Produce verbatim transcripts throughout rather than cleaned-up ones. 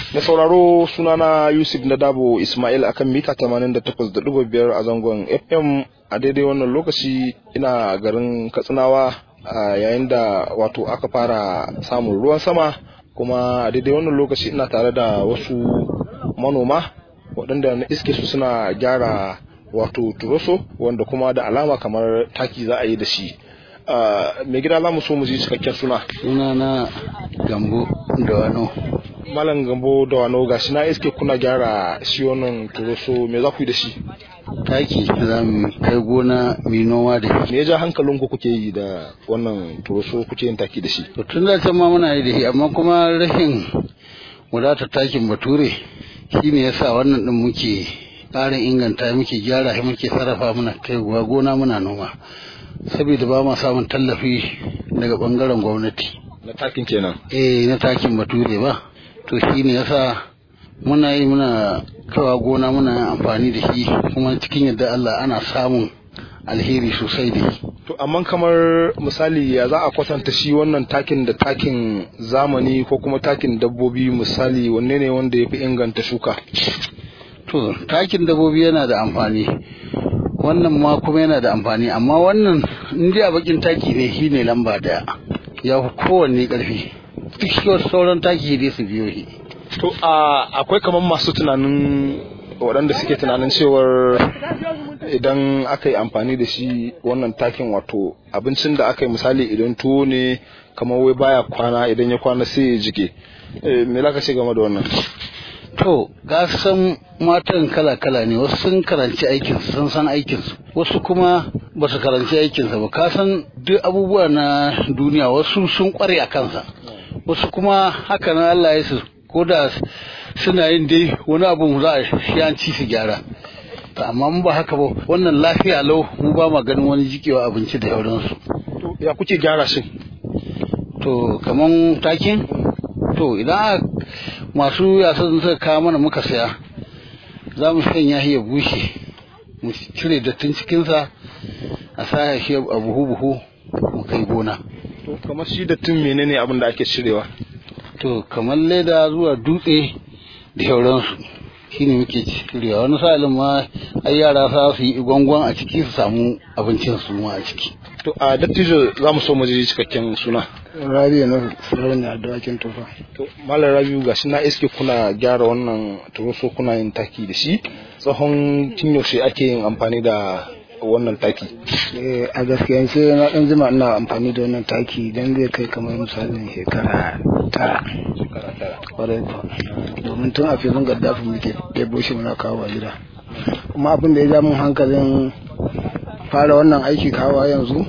Da sauraro sunana Yusuf Nadabo Ismail akan mita tamanin da takwas da ɗigo biyar a zangon F M a daidai wannan lokaci ina garin Katsinawa a yayin da wato aka fara samun ruwan sama, kuma a daidai wannan lokaci ina tare da wasu manoma waɗanda na iske su suna gyara wato turoso wanda kuma da alama kamar taki za a yi da shi. Mai gida za mu so mu ji cikakken suna. Suna na Gambo da Wano. Malam Gambo da Wano, gashi na iske kuna gyara shi wannan turoso, me za ku yi da shi? Taki za mu kai gona mai noma da shi. Me ya ja hankalin ku kuke yi da wannan turoso kuke yin taki da shi? To tun da can ma muna yi da shi, amma kuma rashin wadatar takin bature shine yasa wannan din muke ƙarin inganta, muke gyara shi, muke sarrafa, muna kai gona muna noma. Saboda ba ma samun tallafi daga bangaren gwamnati na takin kenan. Eh na takin bature ba, to shine yasa muna yi muna kawa gona muna amfani da shi, kuma cikin yadda Allah ana samun alheri sosai da shi. To amma kamar misali ya za a kwatanta shi wannan takin da takin zamani ko kuma takin dabbobi, misali wanne ne wanda ya fi inganta shuka? To takin dabbobi yana da amfani, wannan ma kuma yana da amfani, amma wannan in dai a bakin taki ne shi ne lamba daya, ya fi kowanne karfi. Duk shi sauran taki dai su biyo shi. To akwai kamar masu tunanin waɗanda suke tunanin cewar idan aka yi amfani da shi wannan takin, wato abincin da aka yi misali idan tuwo ne kamar wai baya kwana, idan ya kwana sai ya jike. Me za ka ce game da wannan? To gasan matan kala-kala ne, wasu sun karanci aikinsu, sun san aikinsu, wasu kuma ba su karanci aikinsa ba. Ka san duk abubuwa na duniya wasu sun kware a kansa, wasu kuma haka na Allah ya su, ko da suna yin dai wani abu za a shi an ci su gyara. Amma mun ba haka ba, wannan lafiya lau, mu ba ma ganin wani jikewa abinci da yauransu. To ya kuke gyara shi? To kaman takin, to idan masu yasan suka kawo mana muka saya, za mu sanya shi ya bushe, mu cire dattin cikinsa, a sa shi a buhu-buhu mu kai gona. To kamar shi dattin menene abin da ake cirewa? To kamar leda zuwa dutse da sauransu shine muke cirewa. Wani sa'ilin ma ai yara sa su yi gwangwan a ciki su samu abincin su ma a ciki. To a dattijo za mu so mu ji cikakken suna. Rabi'u na sauran da dawakin tufa. To Malam Rabi'u, gashi na iske kuna gyara wannan turoso, kuna yin taki da shi. Tsawon tun yaushe ake yin amfani da wannan taki? Eh a gaskiya sai na dan jima ina amfani da wannan taki, dan zai kai kamar misalin shekara tara. Shekara tara. Kwarai ko. Domin tun a filin Gaddafi muke ɗebo shi muna kawo a gida. Kuma abin da ya ja mun hankalin fara wannan aiki kawo yanzu,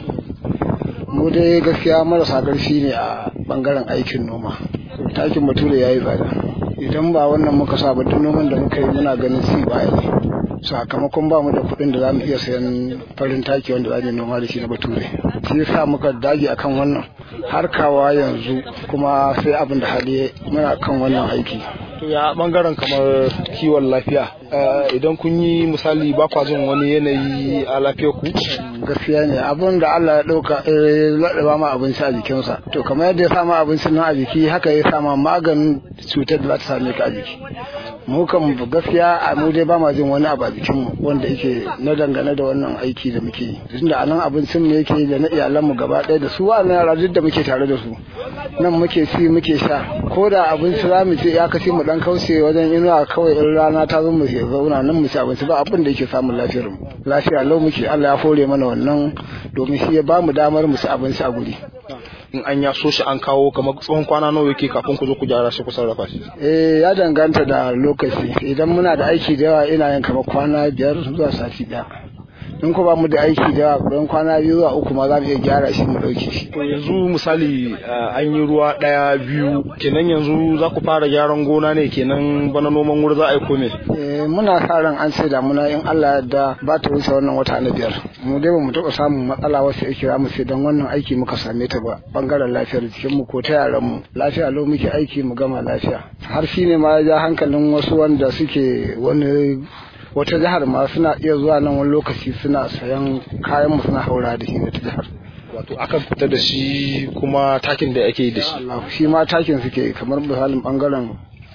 mu dai gaskiya marasa ƙarfi ne a bangaren aikin noma. Takin bature ya yi tsada, idan ba wannan muka sa ba duk noman da muka yi muna ganin si baya ne, sakamakon ba mu da kuɗin da za mu iya sayan farin taki wanda za mu noma da shi na bature. Shi yasa muka dage akan wannan har kawa yanzu, kuma sai abin da hali muna kan wannan aiki. To ya bangaren kamar kiwon lafiya, idan kun yi misali ba kwa jin wani yanayi a lafiyar ku? Gaskiya ne, abin da Allah ya ɗauka ya ba ma abinci a jikinsa, to kamar yadda ya sama abincin nan a jiki, haka ya sama maganin cutar da za ta same ka a jiki. Mu kan gaskiya a mu dai ba ma jin wani abu a jikinmu wanda yake na dangane da wannan aiki da muke yi, tunda a nan abincin mu yake da na iyalanmu gaba ɗaya, da su wa'annan yara duk da muke tare da su nan muke ci muke sha. Ko da abinci za mu ce ya kashe mu dan kauce wajen inuwa kawai, in rana ta zo mu ke zauna nan mu ci abinci, ba abin da yake samun lafiyar mu. Lafiya lau muke, Allah ya hore mana wannan domin shi ya ba mu damar mu ci abinci a guri. In an ya so shi an kawo kamar tsawon kwana nawa yake kafin ku zo ku gyara shi ku sarrafa shi? Eh ya danganta da lokaci, idan muna da aiki da yawa ina yin kamar kwana biyar zuwa sati ɗaya. In ko ba mu da aiki da yawa, don kwana biyu zuwa uku ma za mu iya gyara shi mu ɗauke shi. To yanzu misali an yi ruwa ɗaya biyu kenan, yanzu za ku fara gyaran gona ne kenan, bana noman wuri za a yi kome? Eh muna sa ran an sai damuna in Allah da ba ta wuce wannan wata na biyar. Mu dai ba mu taɓa samun matsala wasu yake za mu sai don wannan aiki muka same ta ba, bangaren lafiyar jikinmu ko ta yaran mu. Lafiya lau muke aiki mu gama lafiya. Har shi ne ma ya ja hankalin wasu wanda suke wani wata jihar ma suna iya zuwa nan wani lokaci suna sayan kayan mu suna haura da shi wata jihar. Wato akan fita da shi kuma takin da ake yi da shi? Shi ma takin suke kamar misalin bangaren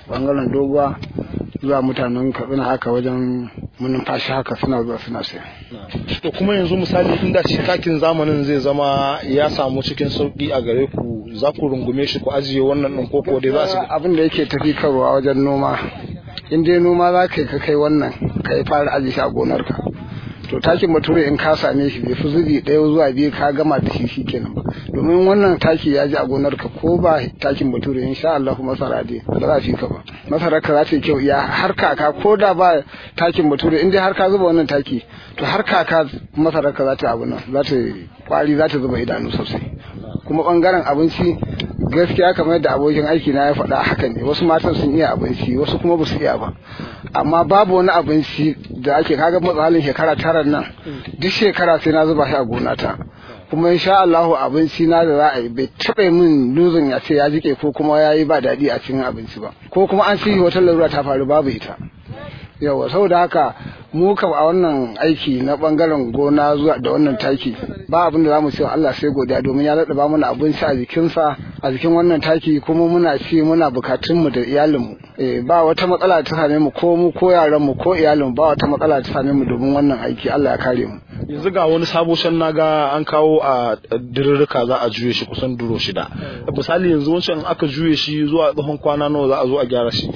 bangaren doguwa zuwa mutanen Katsina haka wajen munumfashi haka suna zuwa suna saya. To kuma yanzu misali inda shi takin zamanin zai zama ya samu cikin sauki a gare ku, za ku rungume shi ku ajiye wannan ɗin koko dai za su abin da yake tafi karwa wajen noma, in dai noma za ka yi ka kai wannan ka yi fara ajiye shi a gonarka, to takin bature in ka same shi bai fi zubi ɗaya zuwa biyu ka gama da shi shikenan ba, domin wannan taki ya ji a gonarka ko ba takin bature insha Allah masara dai ba za fi ka ba, masarar ka za ta yi kyau ya har kaka, ko da ba takin bature in dai har ka zuba wannan taki to har kaka masarar ka za ta abu nan za ta kwari, za ta zuba idanu sosai. Kuma bangaren abinci gaskiya kamar yadda abokin aiki na ya faɗa haka ne, wasu matan sun iya abinci wasu kuma ba su iya ba, amma babu wani abinci da ake kaga matsalin shekara tara nan duk shekara sai na zuba shi a gonata, kuma insha Allah abinci na da za a yi bai taɓa min luzin ya ce ya jike ko kuma ya yi ba daɗi a cikin abinci ba, ko kuma an ci wata larura ta faru babu ita. Yawa saboda haka mu kam a wannan aiki na bangaren gona zuwa da wannan taki ba abin da zamu ce Allah sai godiya, domin ya daɗa ba mana abinci a jikinsa a jikin wannan taki, kuma muna ci muna bukatun mu da iyalin mu. Eh ba wata matsala ta same mu ko mu ko yaran mu ko iyalin mu, ba wata matsala ta same mu domin wannan aiki Allah ya kare mu. Yanzu ga wani sabo shan naga an kawo a dirirrika za a juye shi kusan duro shida. Misali yanzu wancan in aka juye shi zuwa tsawon kwana nawa za a zo a gyara shi?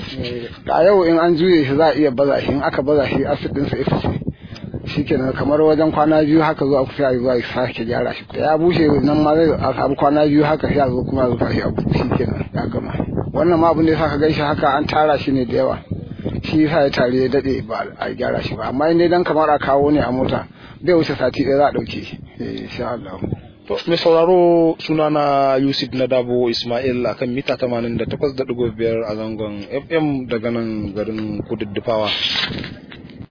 A yau in an juye shi za a iya baza shi, in aka baza shi acid din sa ya fice shikenan, kamar wajen kwana biyu haka zuwa ku sai zuwa sake gyara shi, ya bushe nan ma zai a samu kwana biyu haka sai a zo kuma zuwa shi abu shikenan ya gama. Wannan ma abin da yasa ka gaishe haka an tara shi ne da yawa, shi yasa ya tare ya dade ba a gyara shi ba, amma in dai dan kamar a kawo ne a mota bai wuce sati ɗaya za a ɗauke shi insha Allah. To mai sauraro, sunana Yusuf Nadabo Ismail akan mita tamanin da takwas da ɗigo biyar a zangon F M daga nan garin Kududdufawa.